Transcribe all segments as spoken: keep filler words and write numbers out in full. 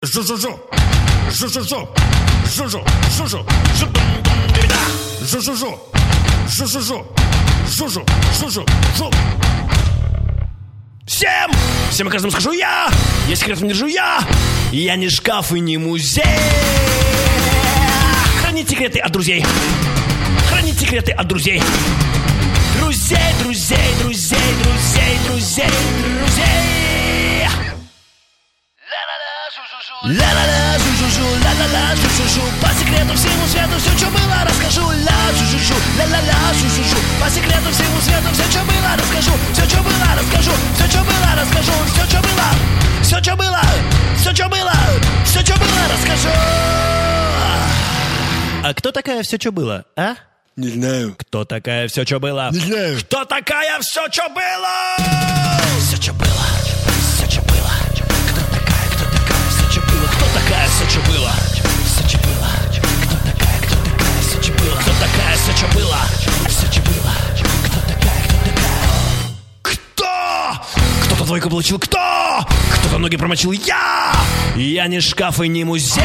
Жу-жу-жу, жу-жу-жу, жу-жу, жу-жу, жу-жу-жу, жу-жу-жу, жу-жу, жу-жу, жу. Всем, всем и каждому скажу я, я секретов не держу я, я не шкаф и не музей. Хранить секреты от друзей, хранить секреты от друзей. Друзей, друзей, друзей, друзей, друзей, друзей. Ла-ла-ла, жу-жу-жу, ла-ла-ла, жу-жу-жу. По секрету всему свету все, что было, расскажу. Ла, жу-жу-жу, ла-ла-ла, жу-жу-жу. По секрету всему свету все, что было, расскажу. Все, что было, расскажу. Все, что было, расскажу. Все, что было, все, что было, все, что было, все, что было, расскажу. А кто такая все, что было, а? Не знаю. Кто такая все, что было? Не знаю. Кто такая все, что было? Все, что было. Все, что было. Кто такая, кто такая, все, что было? Кто такая, все, что было? Все, что было. Кто такая, кто такая, все, что было? Кто такая, все, что было? Все, что было. Кто такая, кто такая? Кто? Кто-то двойку получил. Кто? Кто-то ноги промочил. Я! Я не шкаф и не музей.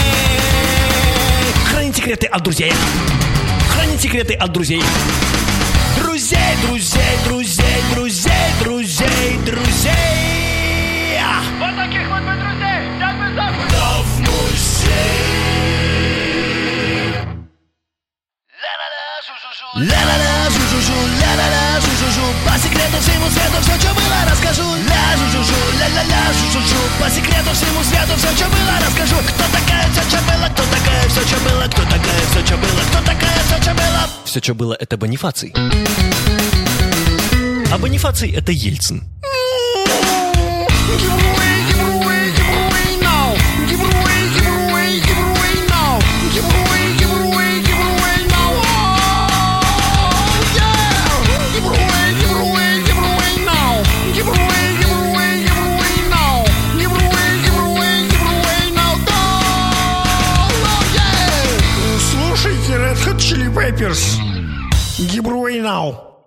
Хранить секреты от друзей. Хранить секреты от друзей. Друзей, друзей, друзей, друзей, друзей, друзей. Вот таких вот мы друзей. Сейчас мы завтра. Но в музей. Ла-ла-ла, жу-жу-жу. Ла-ла-ла, жу-жу-жу, ла-ла-ла, жу-жу-жу. По секрету всему свету все, что было, расскажу. Ла, жу-жу-жу, ла-ла-ла, жу-жу-жу. По секрету всему свету все, что было, расскажу. Кто такая, все, что было, кто такая, все, что было, кто такая, все, что было, кто такая, все, что было. Все, что было, это Бонифаций. А Бонифаций — это Ельцин. Слушайте Red Hot Chili Peppers. Give away now.